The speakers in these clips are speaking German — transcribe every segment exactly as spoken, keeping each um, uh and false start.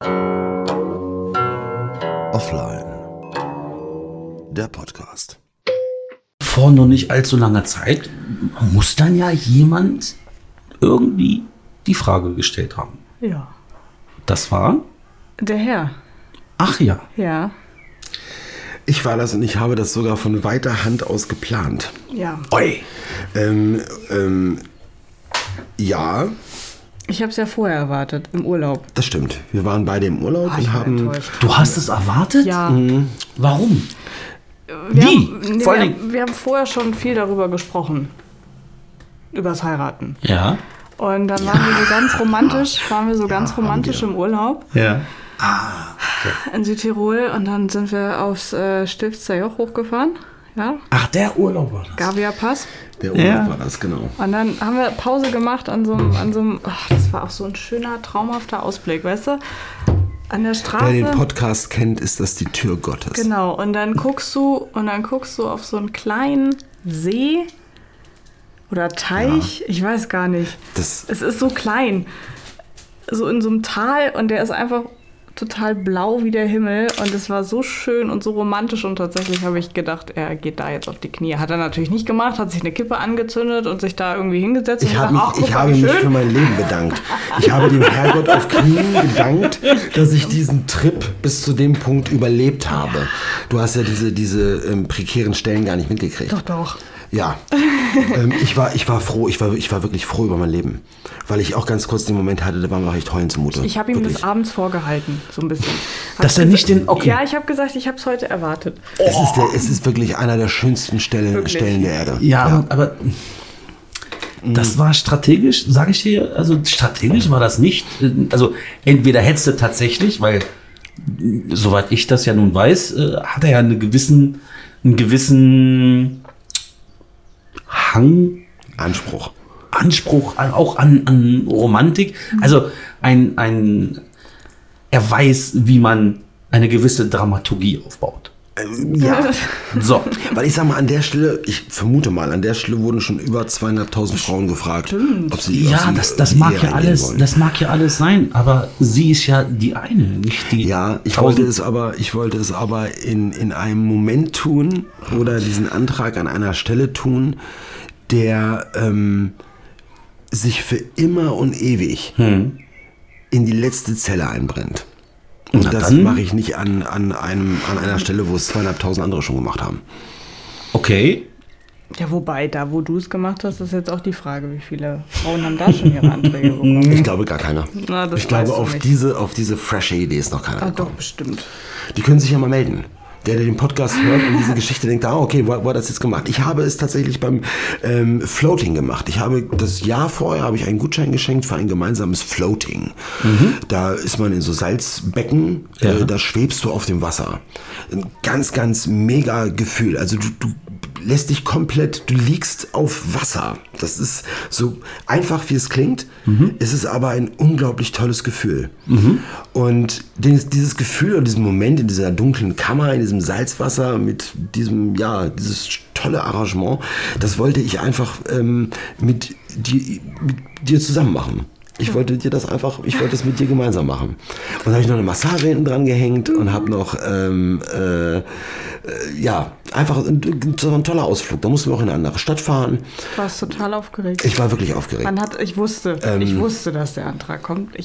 Offline. Der Podcast. Vor noch nicht allzu langer Zeit muss dann ja jemand irgendwie die Frage gestellt haben. Ja. Das war? Der Herr. Ach ja. Ja. Ich war das und ich habe das sogar von weiter Hand aus geplant. Ja. Oi. Ähm, ähm, ja. Ich habe es ja vorher erwartet, im Urlaub. Das stimmt. Wir waren beide im Urlaub Ah, ich und war haben... enttäuscht. Du hast es erwartet? Ja. Mhm. Warum? Wir Wie? Haben, nee, Vor wir, allen haben, wir haben vorher schon viel darüber gesprochen. Übers Heiraten. Ja. Und dann waren wir so ganz romantisch, waren wir so ganz romantisch im Urlaub Ja. in Südtirol. Und dann sind wir aufs äh, Stilfzer Joch hochgefahren. Ja. Ach, der Urlaub war das. Gavia Pass. Der Urlaub Ja. war das, genau. Und dann haben wir Pause gemacht an so einem, an so einem, ach, das war auch so ein schöner, traumhafter Ausblick, weißt du? An der Straße. Wer den Podcast kennt, ist das die Tür Gottes. Genau, und dann guckst du, und dann guckst du auf so einen kleinen See oder Teich, Ja. ich weiß gar nicht. Das, Es ist so klein, so in so einem Tal, und der ist einfach total blau wie der Himmel, und es war so schön und so romantisch, und tatsächlich habe ich gedacht, er geht da jetzt auf die Knie. Hat er natürlich nicht gemacht, hat sich eine Kippe angezündet und sich da irgendwie hingesetzt. ich und habe gedacht, mich, ach, guck ich mal, habe wie mich schön. für mein Leben bedankt. Ich habe dem Herrgott auf Knien gedankt, dass ich diesen Trip bis zu dem Punkt überlebt habe. Du hast ja diese, diese ähm, prekären Stellen gar nicht mitgekriegt. Doch, doch. Ja, ähm, ich, war, ich war froh, ich war, ich war wirklich froh über mein Leben. Weil ich auch ganz kurz den Moment hatte, da war mir auch echt heulen zumute. Ich habe ihm Wirklich. das abends vorgehalten, so ein bisschen. Hab Dass er nicht den... Okay. Ja, ich habe gesagt, ich habe es heute erwartet. Es ist, der, es ist wirklich einer der schönsten Stellen, Wirklich? Stellen der Erde. Ja, aber, aber das war strategisch, sage ich dir, also strategisch war das nicht. Also entweder hättest du tatsächlich, weil soweit ich das ja nun weiß, äh, hat er ja einen gewissen, einen gewissen Hang, Anspruch. Anspruch an, auch an, an Romantik. Also ein, ein, er weiß, wie man eine gewisse Dramaturgie aufbaut. Ähm, ja, So. weil ich sag mal, an der Stelle, ich vermute mal, an der Stelle wurden schon über zweieinhalbtausend Frauen gefragt, ob sie, ob Ja, sie das, das Ehe mag ja eingehen alles, wollen. das mag ja alles sein, aber sie ist ja die eine, nicht die. Ja, ich tausend. wollte es aber, ich wollte es aber in, in einem Moment tun oder diesen Antrag an einer Stelle tun, der ähm, sich für immer und ewig Hm. in die letzte Zelle einbrennt. Und Na das dann. mache ich nicht an, an, einem, an einer Stelle, wo es zweieinhalbtausend andere schon gemacht haben. Okay. Ja, wobei, da wo du es gemacht hast, ist jetzt auch die Frage, wie viele Frauen haben da schon ihre Anträge bekommen. Ich glaube gar keiner. Na, das ich glaube, weißt du auf nicht. diese, auf diese frische Idee ist noch keiner Ah, doch, gekommen. bestimmt. Die können sich ja mal melden. Der, der den Podcast hört und diese Geschichte denkt, ah, okay, wo, wo hat das jetzt gemacht? Ich habe es tatsächlich beim ähm, Floating gemacht. Ich habe das Jahr vorher habe ich einen Gutschein geschenkt für ein gemeinsames Floating. Da ist man in so Salzbecken, Ja. äh, da schwebst du auf dem Wasser. Ein ganz, ganz mega Gefühl. Also du, du lässt dich komplett, du liegst auf Wasser. Das ist so einfach, wie es klingt. Es ist aber ein unglaublich tolles Gefühl. Und dieses, dieses Gefühl und diesen Moment in dieser dunklen Kammer, in diesem Salzwasser mit diesem, ja, dieses tolle Arrangement, das wollte ich einfach ähm, mit, die, mit dir zusammen machen. Ich wollte dir das einfach, ich wollte es mit dir gemeinsam machen. Und da habe ich noch eine Massage hinten dran gehängt und habe noch, ähm, äh, äh, ja, einfach ein, so ein toller Ausflug. Da mussten wir auch in eine andere Stadt fahren. Du warst total aufgeregt. Ich war wirklich aufgeregt. Man hat, ich wusste, Ähm, ich wusste, dass der Antrag kommt. Ich,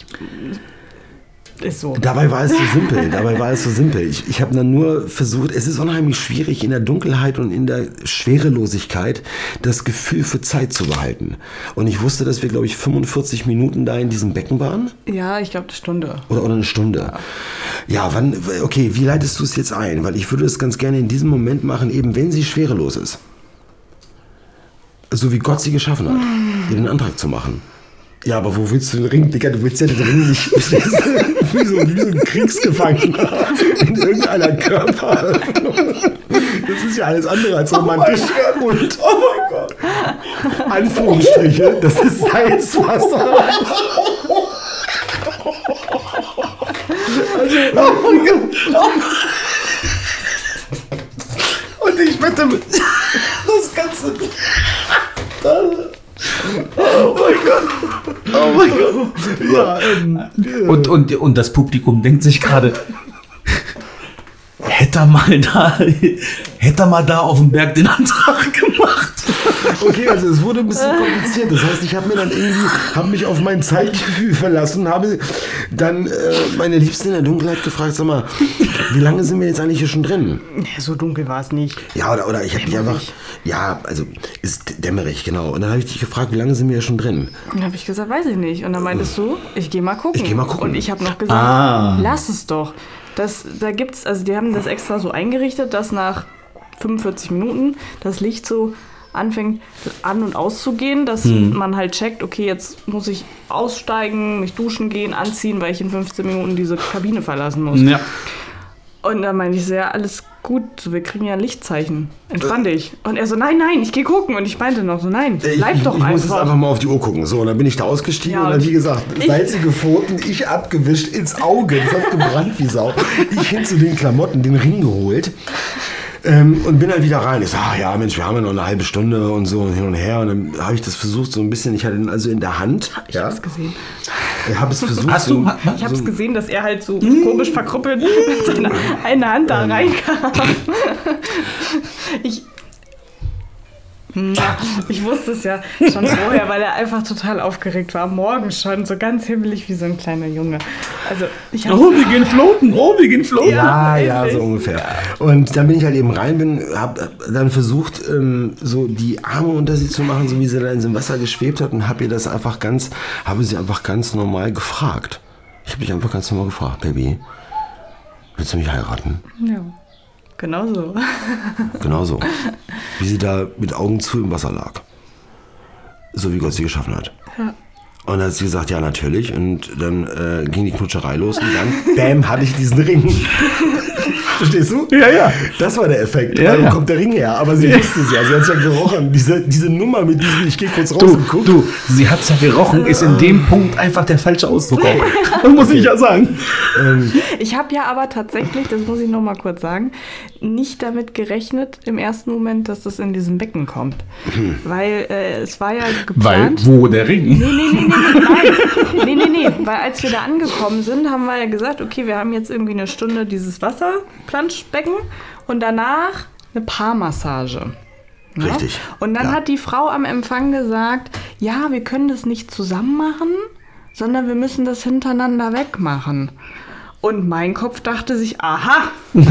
ist so. Dabei war es so simpel, dabei war es so simpel. Ich, ich habe dann nur versucht, es ist unheimlich schwierig in der Dunkelheit und in der Schwerelosigkeit das Gefühl für Zeit zu behalten. Und ich wusste, dass wir, glaube ich, fünfundvierzig Minuten da in diesem Becken waren. Ja, ich glaube, eine Stunde. Oder, oder eine Stunde. Ja, wann, okay, wie leitest du es jetzt ein? Weil ich würde es ganz gerne in diesem Moment machen, eben wenn sie schwerelos ist. So wie Gott sie geschaffen hat, ihr den Antrag zu machen. Ja, aber wo willst du den Ring, Digga? Du willst ja den Ring nicht wie so, wie so ein Kriegsgefangener in irgendeiner Körperöffnung. Das ist ja alles andere als romantisch. Oh und, oh mein Gott, Anführungsstriche, das ist Salzwasser. Also, oh mein Gott. Und ich wette mit das Ganze. Oh mein Gott. Oh mein Gott. Ja, ähm, Und, und, und das Publikum denkt sich gerade, hätte er mal da, hätte er mal da auf dem Berg den Antrag gemacht. okay, also es wurde ein bisschen kompliziert. Das heißt, ich habe mir dann irgendwie, habe mich auf mein Zeitgefühl verlassen, habe dann äh, meine Liebste in der Dunkelheit gefragt, sag mal, wie lange sind wir jetzt eigentlich hier schon drin? Ja, so dunkel war es nicht. Ja, oder, oder ich habe dich einfach, ja, also ist dämmerig, genau. Und dann habe ich dich gefragt, wie lange sind wir hier schon drin? Dann habe ich gesagt, weiß ich nicht. Und dann meintest du, ich gehe mal gucken. Ich geh mal gucken. Und ich habe noch gesagt, Ah. lass es doch. Das, da gibt's, also die haben das extra so eingerichtet, dass nach fünfundvierzig Minuten das Licht so anfängt an- und auszugehen, dass Hm. man halt checkt, okay, jetzt muss ich aussteigen, mich duschen gehen, anziehen, weil ich in fünfzehn Minuten diese Kabine verlassen muss. Ja. Und dann meinte ich so, ja, alles gut, so, wir kriegen ja ein Lichtzeichen. Entspann dich. Und er so, nein, nein, ich gehe gucken. Und ich meinte noch so, nein, bleib ich, doch ich muss jetzt einfach. einfach mal auf die Uhr gucken. So, und dann bin ich da ausgestiegen Ja, und dann, und wie gesagt, ich- salzige Pfoten, ich abgewischt ins Auge. Das hat gebrannt wie Sau. Ich hin zu den Klamotten, den Ring geholt. Ähm, und bin dann wieder rein. Ich so, ah ja, Mensch, wir haben ja noch eine halbe Stunde und so und hin und her. Und dann habe ich das versucht so ein bisschen, ich hatte den also in der Hand. Ich ja, hab's gesehen. Ich habe es versucht. Hast so, du, Ich hab's so, gesehen, dass er halt so komisch verkrüppelt mit seiner einen Hand da reinkam. Ich, Ja, ich wusste es ja schon vorher, weil er einfach total aufgeregt war. Morgen schon, so ganz himmelig wie so ein kleiner Junge. Also ich hab, Oh, wir gehen floaten, oh, wir gehen floaten. Ja, ja, endlich. so ungefähr. Und dann bin ich halt eben rein, bin, habe dann versucht, ähm, so die Arme unter sie zu machen, so wie sie da in diesem Wasser geschwebt hat, und habe ihr das einfach ganz, habe sie einfach ganz normal gefragt. Ich habe dich einfach ganz normal gefragt, Baby, willst du mich heiraten? ja, genau so. Genau so. Wie sie da mit Augen zu im Wasser lag. So wie Gott sie geschaffen hat. Ja. Und dann hat sie gesagt, ja, natürlich. Und dann äh, ging die Knutscherei los und dann, bam, hatte ich diesen Ring. Verstehst du? Ja, ja. Das war der Effekt. Ja, Weil, wo ja. kommt der Ring her? Aber sie wusste es ja. Sie hat es ja gerochen. Diese, diese Nummer mit diesem, ich gehe kurz raus Du, und guck. du, sie hat's ja gerochen, ist in dem Punkt einfach der falsche Ausdruck auch. Das muss ich ja sagen. Ähm, Ich habe ja aber tatsächlich, das muss ich noch mal kurz sagen, nicht damit gerechnet im ersten Moment, dass das in diesem Becken kommt. Weil äh, es war ja Weil, geplant. wo der Ring? Nee, nee, nee, nee, nee, nein. Nee, nee, nee. Weil als wir da angekommen sind, haben wir ja gesagt, okay, wir haben jetzt irgendwie eine Stunde dieses Wasserplanschbecken und danach eine Paarmassage. Ja? Richtig. Und dann Ja. hat die Frau am Empfang gesagt, ja, wir können das nicht zusammen machen, sondern wir müssen das hintereinander wegmachen. Und mein Kopf dachte sich, aha,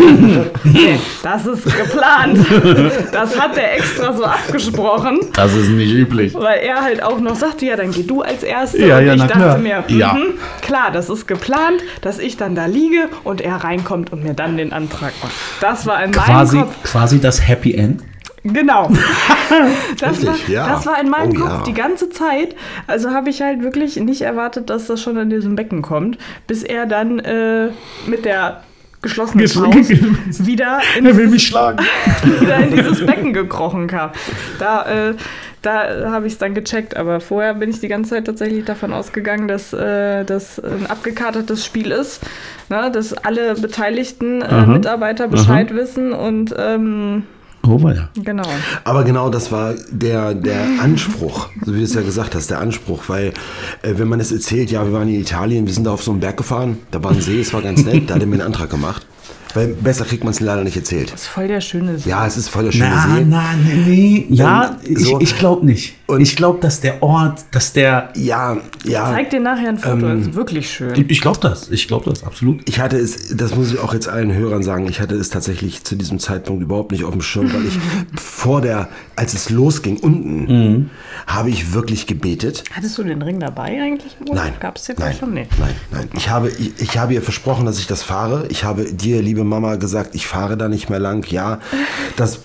das ist geplant. Das hat er extra so abgesprochen. Das ist nicht üblich. Weil er halt auch noch sagte, ja, dann geh du als Erste. Ja, und ja, ich na dachte klar. mir, Ja. mhm, klar, das ist geplant, dass ich dann da liege und er reinkommt und mir dann den Antrag macht. Das war in Quasi, meinem Kopf. quasi das Happy End. Genau. Das war, Richtig, ja. das war in meinem Oh, Kopf ja. die ganze Zeit. Also habe ich halt wirklich nicht erwartet, dass das schon in diesem Becken kommt, bis er dann äh, mit der geschlossenen Faust wieder in, Er will mich schlagen. wieder in dieses Becken gekrochen kam. Da, äh, da habe ich es dann gecheckt, aber vorher bin ich die ganze Zeit tatsächlich davon ausgegangen, dass äh, das ein abgekatertes Spiel ist, ne? Dass alle beteiligten äh, Aha. Mitarbeiter Bescheid wissen und ähm, Oh, war ja. genau. Aber genau das war der, der Anspruch, so wie du es ja gesagt hast, der Anspruch, weil äh, wenn man es erzählt, ja, wir waren in Italien, wir sind da auf so einen Berg gefahren, da war ein See, es war ganz nett, da hat er mir einen Antrag gemacht. Weil besser kriegt man es leider nicht erzählt. Das ist voll der schöne See. Ja, es ist voll der schöne Na, See. na, nee. Ja, Ähm, ich, so. ich glaube nicht. Und- ich glaube, dass der Ort, dass der... Ja, ja. Zeig dir nachher ein Foto, Ähm, das ist wirklich schön. Ich, ich glaube das. Ich glaube das, absolut. Ich hatte es, das muss ich auch jetzt allen Hörern sagen, ich hatte es tatsächlich zu diesem Zeitpunkt überhaupt nicht auf dem Schirm, weil ich vor der, als es losging, unten, habe ich wirklich gebetet. Hattest du den Ring dabei eigentlich? Nein. Gab es den nein, schon? Nee. nein, nein. Ich habe, ich, ich habe ihr versprochen, dass ich das fahre. Ich habe dir, liebe Mama, gesagt, ich fahre da nicht mehr lang. Ja, das,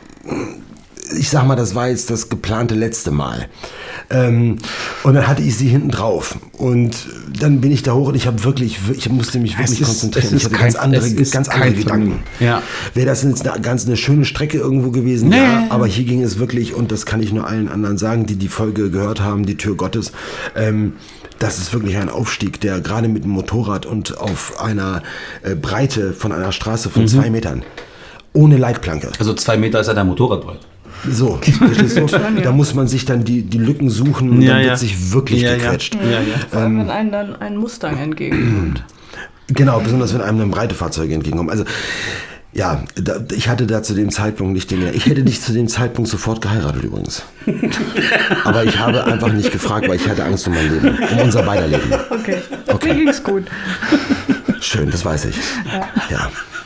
ich sag mal, das war jetzt das geplante letzte Mal. Ähm, und dann hatte ich sie hinten drauf. Und dann bin ich da hoch und ich habe wirklich, ich musste mich wirklich ist- konzentrieren. es ist ich hatte kein- ganz andere, es ist ganz kein andere Gedanken. Vergnügen. Ja. Wäre das jetzt eine, ganz eine schöne Strecke irgendwo gewesen, Nee. ja, aber hier ging es wirklich, und das kann ich nur allen anderen sagen, die die Folge gehört haben, die Tür Gottes, ähm, das ist wirklich ein Aufstieg, der gerade mit dem Motorrad und auf einer äh, Breite von einer Straße Mhm. von zwei Metern, ohne Leitplanke. Also zwei Meter ist ja der Motorrad breit. So, verstehst du? Da muss man sich dann die, die Lücken suchen und Ja, dann ja. wird sich wirklich Ja, ja. gequetscht. Ja, ja. Vor allem, wenn einem dann ein Mustang entgegenkommt. Genau, besonders wenn einem dann Breitefahrzeuge entgegenkommen. Also, ja, da, ich hatte da zu dem Zeitpunkt nicht den... Ich hätte dich zu dem Zeitpunkt sofort geheiratet übrigens. Aber ich habe einfach nicht gefragt, weil ich hatte Angst um mein Leben, um unser beider Leben. Okay, Okay. mir ging's gut. Schön, das weiß ich. Ja.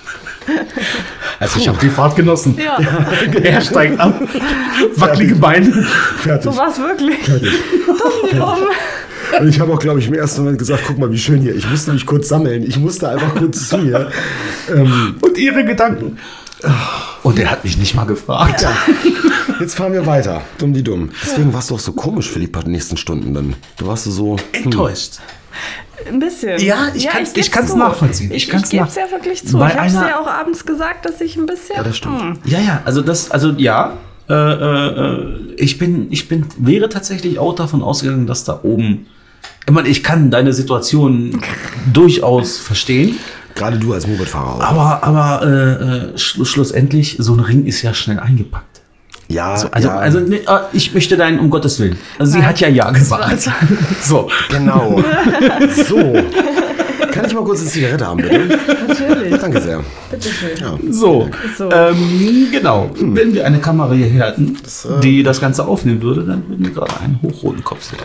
Also ich habe die Fahrt genossen. Ja, Er steigt ab, wackelige Beine. Fertig. so war's wirklich. Dumm, dumm. Und ich habe auch, glaube ich, im ersten Moment gesagt, guck mal, wie schön hier. Ich musste mich kurz sammeln. Ich musste einfach kurz zu ihr. Ähm, Und ihre Gedanken. Und er hat mich nicht mal gefragt. ja. Jetzt fahren wir weiter. Dumm die dumm. Deswegen warst du auch so komisch für die paar nächsten Stunden dann. Du warst so... Enttäuscht. Ein bisschen. Ja, ich kann's- geb's ich kann's zu. nachvollziehen. Ich Ich, kann's ich gebe es nach- ja wirklich zu. Bei Ich habe es einer- ja auch abends gesagt, dass ich ein bisschen... Ja, das stimmt. Hm. Ja, ja, also das, also ja, äh, äh, ich bin, ich bin, wäre tatsächlich auch davon ausgegangen, dass da oben, ich meine, ich kann deine Situation durchaus verstehen, Gerade du als Mopedfahrer auch. aber, aber äh, äh, schlu- schlussendlich, so ein Ring ist ja schnell eingepackt. Ja, So, also, ja, also ne, äh, ich möchte deinen, um Gottes Willen. Also sie Nein. hat ja ja gesagt. So. genau. So. Kann ich mal kurz eine Zigarette haben, bitte? Natürlich. Danke sehr. Bitteschön. Ja. So, So. Ähm, genau. Wenn wir eine Kamera hier hätten, äh, die das Ganze aufnehmen würde, dann würden wir gerade einen hochroten Kopf sehen.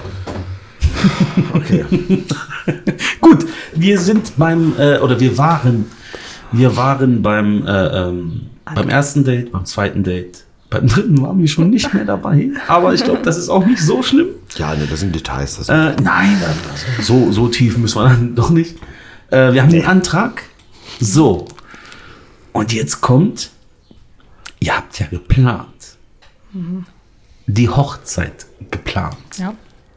Okay. Gut, wir sind beim, äh, oder wir waren, wir waren beim, äh, ähm, beim ersten Date, beim zweiten Date. Beim dritten waren wir schon nicht mehr dabei. Aber ich glaube, das ist auch nicht so schlimm. Ja, ne, das sind Details. Das Äh, nein, das- so, so tief müssen wir dann doch nicht. Äh, wir haben den Antrag. So. Und jetzt kommt, ihr habt ja geplant. Die Hochzeit geplant. Ja.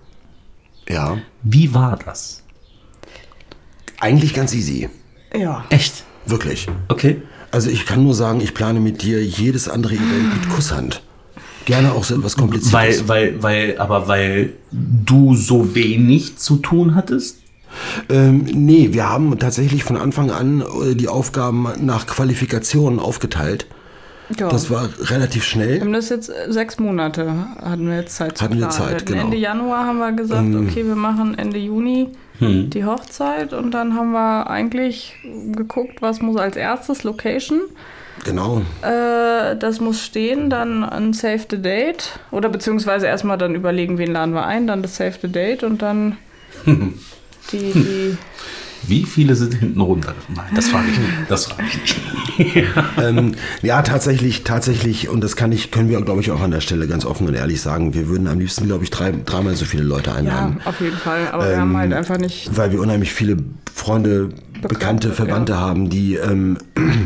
ja. Wie war das? Eigentlich ganz easy. Ja. Echt? Wirklich. Okay. Also ich kann nur sagen, ich plane mit dir jedes andere Event mit Kusshand. Gerne auch so etwas Kompliziertes. Weil, weil, weil, aber weil du so wenig zu tun hattest? Ähm, nee, wir haben tatsächlich von Anfang an äh, die Aufgaben nach Qualifikationen aufgeteilt. ja. Das war relativ Wir schnell. haben das jetzt äh, sechs Monate, hatten wir jetzt Zeit zu Hatten wir planen. Zeit, hatten genau. Ende Januar haben wir gesagt, okay, wir machen Ende Juni die Hochzeit und dann haben wir eigentlich geguckt, was muss als erstes, Location, Genau. äh, das muss stehen, dann ein Save the Date oder beziehungsweise erstmal dann überlegen, wen laden wir ein, dann das Save the Date und dann die, die Wie viele sind hinten runter? Nein, das frage ich nicht. Das frage ich nicht. ähm, ja, tatsächlich, tatsächlich, und das kann ich, können wir, glaube ich, auch an der Stelle ganz offen und ehrlich sagen, wir würden am liebsten, glaube ich, drei, dreimal so viele Leute ja, einladen. auf jeden Fall, aber wir haben halt einfach nicht, Weil wir unheimlich viele Freunde, Bekannte, ja. Verwandte haben, die, ähm,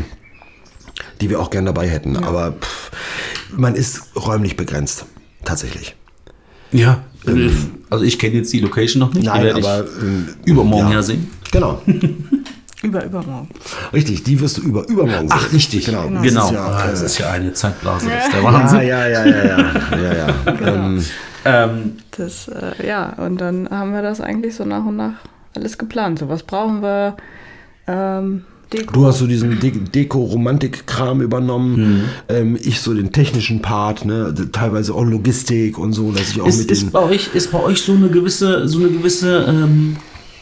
die wir auch gern dabei hätten. Aber pff, man ist räumlich begrenzt. Tatsächlich. Ja, also ich kenne jetzt die Location noch nicht. Nein, die werde aber ich ähm, übermorgen ja. ja sehen. Genau. über, übermorgen. Richtig, die wirst du über, übermorgen sehen. Ach, richtig. Genau. Genau. Das genau. ist ja, Ah, äh, das ist ja eine Zeitblase. Das ist der ja, Wahnsinn. ja, ja, ja, ja, ja, ja. Ähm, Ähm, Das, äh, ja, und dann haben wir das eigentlich so nach und nach alles geplant. So, was brauchen wir? Ähm, Deko. Du hast so diesen De Deko-Romantik-Kram übernommen, ähm, ich so den technischen Part, ne, teilweise auch Logistik und so, dass ich auch ist, mit ist, den... bei euch, ist bei euch so eine gewisse, so eine gewisse, ähm,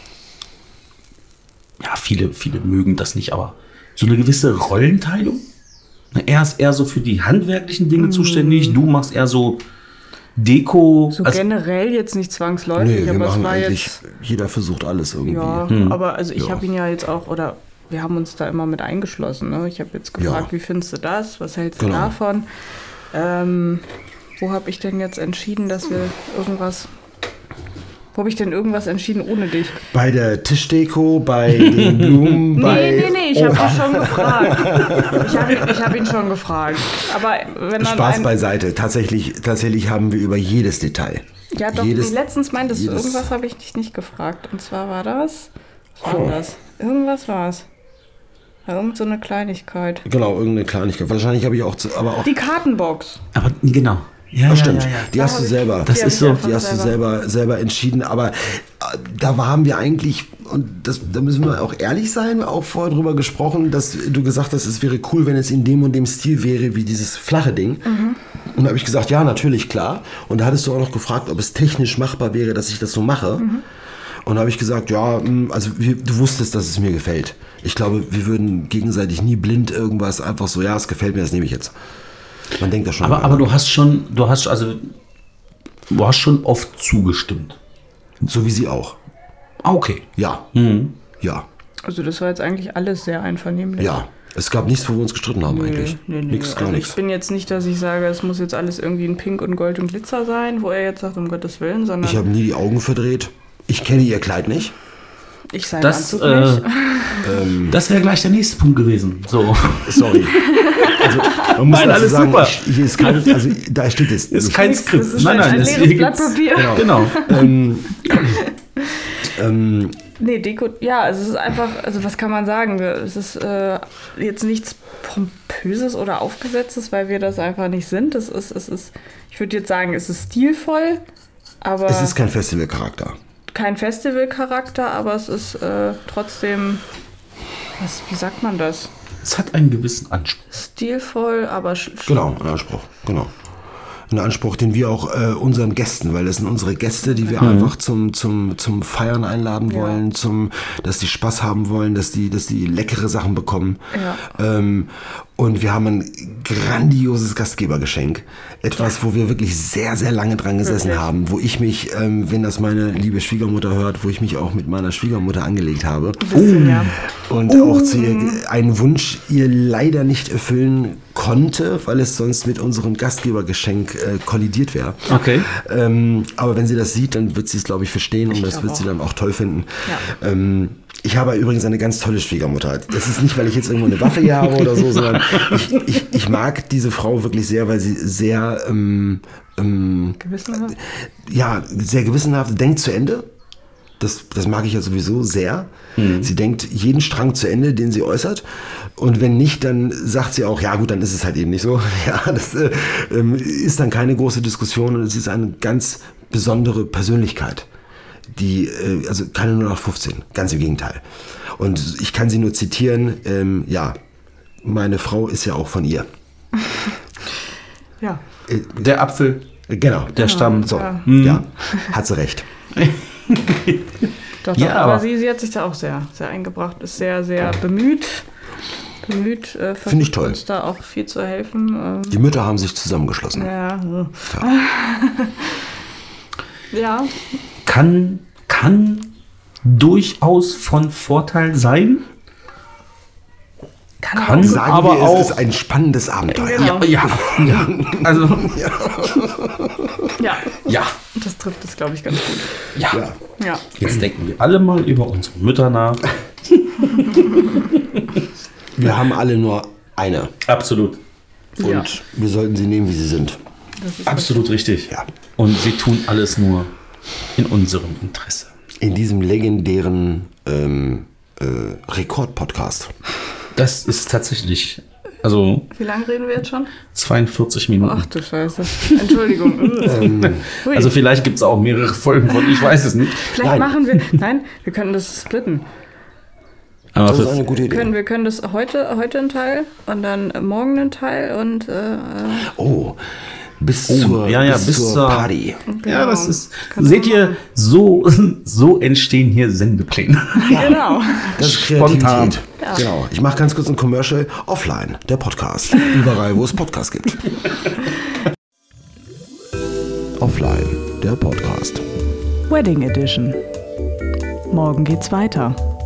ja, viele, viele mögen das nicht, aber so eine gewisse Rollenteilung? Er ist eher so für die handwerklichen Dinge zuständig, du machst eher so Deko. So also, generell jetzt nicht zwangsläufig, Nee, wir aber es machen war eigentlich, jetzt. jeder versucht alles irgendwie. Ja, aber also ich Ja. habe ihn ja jetzt auch, oder wir haben uns da immer mit eingeschlossen. Ne? Ich habe jetzt gefragt, Ja. wie findest du das? Was hältst Genau. du davon? Ähm, wo habe ich denn jetzt entschieden, dass wir irgendwas. Wo habe ich denn irgendwas entschieden ohne dich? Bei der Tischdeko, bei den Blumen, bei... Nee, nee, nee, ich habe Oh, ihn schon gefragt. Ich habe ihn, ich hab ihn schon gefragt. Aber wenn dann Spaß ein, beiseite. Tatsächlich, tatsächlich haben wir über jedes Detail. Ja, doch, jedes, letztens meintest du, jedes- irgendwas habe ich dich nicht gefragt. Und zwar war das. Was war denn das? Irgendwas war es. Ja, irgend so eine Kleinigkeit. Genau, irgendeine Kleinigkeit. Wahrscheinlich habe ich auch... zu- Aber auch Die Kartenbox. aber genau. Ja, das stimmt. Ja, ja, ja. Die hast du selber. Das Die ist hab so, ich Die hast du selber, selber entschieden. Aber äh, da haben wir eigentlich, und das, da müssen wir auch ehrlich sein, auch vorher drüber gesprochen, dass du gesagt hast, es wäre cool, wenn es in dem und dem Stil wäre, wie dieses flache Ding. Und da habe ich gesagt, ja, natürlich, klar. Und da hattest du auch noch gefragt, ob es technisch machbar wäre, dass ich das so mache. Mhm. Und da habe ich gesagt, ja, also wir, du wusstest, dass es mir gefällt. Ich glaube, wir würden gegenseitig nie blind irgendwas einfach so, ja, es gefällt mir, das nehme ich jetzt. Man denkt da schon. Aber, aber du hast schon, du hast also, du hast schon oft zugestimmt. So wie sie auch. Ah, okay. Ja. Mhm. Ja. Also das war jetzt eigentlich alles sehr einvernehmlich. Ja. Es gab nichts, wo wir uns gestritten haben, nee, eigentlich. Nee, nee. Nichts, gar also nichts. Ich bin jetzt nicht, dass ich sage, es muss jetzt alles irgendwie in Pink und Gold und Glitzer sein, wo er jetzt sagt, um Gottes Willen, sondern... Ich habe nie die Augen verdreht. Ich kenne ihr Kleid nicht. Ich seinen Das, Anzug äh, nicht. Ähm, das wäre gleich der nächste Punkt gewesen. So. Sorry. Also, man muss Nein, dazu alles sagen, super. Ich, hier ist kein, also da steht jetzt... Ist kein Skript. Das ist nein, ein nein. leeres hier Blatt gibt's- Papier. Genau. genau. ähm, ähm, Nee, Deko, ja, also es ist einfach, also was kann man sagen? Es ist äh, jetzt nichts Pompöses oder Aufgesetztes, weil wir das einfach nicht sind. Es ist, es ist, ich würde jetzt sagen, es ist stilvoll, aber es ist kein Festivalcharakter. kein Festivalcharakter, aber es ist äh, trotzdem, was, wie sagt man das? Es hat einen gewissen Anspruch. Stilvoll, aber sch- Genau, ein Anspruch, genau. Ein Anspruch, den wir auch äh, unseren Gästen, weil das sind unsere Gäste, die wir mhm. einfach zum, zum, zum Feiern einladen Ja. wollen, zum, dass die Spaß haben wollen, dass die, dass die leckere Sachen bekommen. Ja. Ähm, und wir haben ein grandioses Gastgebergeschenk. Etwas, wo wir wirklich sehr, sehr lange dran gesessen Wirklich? haben, wo ich mich, ähm, wenn das meine liebe Schwiegermutter hört, wo ich mich auch mit meiner Schwiegermutter angelegt habe. ein bisschen, ja. Und auch zu ihr, einen Wunsch ihr leider nicht erfüllen konnte, weil es sonst mit unserem Gastgebergeschenk äh, kollidiert wäre. Okay. Ähm, aber wenn sie das sieht, dann wird sie es, glaube ich, verstehen und Ich das glaub wird sie auch. dann auch toll finden. Ja. Ähm, ich habe übrigens eine ganz tolle Schwiegermutter. Das ist nicht, weil ich jetzt irgendwo eine Waffe hier habe oder so, sondern ich, ich, ich mag diese Frau wirklich sehr, weil sie sehr, ähm, ähm, Gewissenhaft? ja, sehr gewissenhaft denkt zu Ende. Das, das mag ich ja sowieso sehr. Mhm. Sie denkt jeden Strang zu Ende, den sie äußert. Und wenn nicht, dann sagt sie auch, ja gut, dann ist es halt eben nicht so. Ja, das äh, ähm, ist dann keine große Diskussion und es ist eine ganz besondere Persönlichkeit. Die, äh, also keine null acht fünfzehn, ganz im Gegenteil. Und ich kann sie nur zitieren, ähm, ja, meine Frau ist ja auch von ihr. Ja. Äh, Der Apfel, genau. der Stamm. So, Ja. ja, hat sie recht. Doch, doch, Ja, aber, aber- sie, sie hat sich da auch sehr, sehr eingebracht, ist sehr, sehr bemüht. Bemüht, äh, versucht Finde ich toll. uns da auch viel zu helfen. Ähm, Die Mütter haben sich zusammengeschlossen. ja. so. Ja, Kann, kann durchaus von Vorteil sein. kann, Kann auch. Sagen aber wir, auch. es ist ein spannendes Abenteuer. Genau. Ja, ja. Also, Ja, ja, das trifft es, glaube ich, ganz gut. ja. Ja. Ja. Jetzt denken wir alle mal über unsere Mütter nach. Wir haben alle nur eine. Absolut. Und Ja. wir sollten sie nehmen, wie sie sind. Das ist Absolut richtig. Ja. Und sie tun alles nur in unserem Interesse. In diesem legendären ähm, äh, Rekord-Podcast. Das ist tatsächlich, also Wie lange reden wir jetzt schon? zweiundvierzig Minuten. Ach du Scheiße. Entschuldigung. Ui. Also vielleicht gibt es auch mehrere Folgen von, ich weiß es nicht. Vielleicht nein. machen wir. Nein, wir können das splitten. Aber Das ist für, eine gute Idee. Können, wir können das heute, heute einen Teil und dann morgen einen Teil und äh, äh, Oh, bis Oh, zur, ja, ja, bis bis zur zur- Party. ja, das ist, Können seht wir ihr, machen. so, so entstehen hier Sendepläne. Genau. Das ist Spontan. Kreativität. Genau. Ich mache ganz kurz ein Commercial. Offline, der Podcast. Überall, wo es Podcasts gibt. Offline, der Podcast. Wedding Edition. Morgen geht's weiter.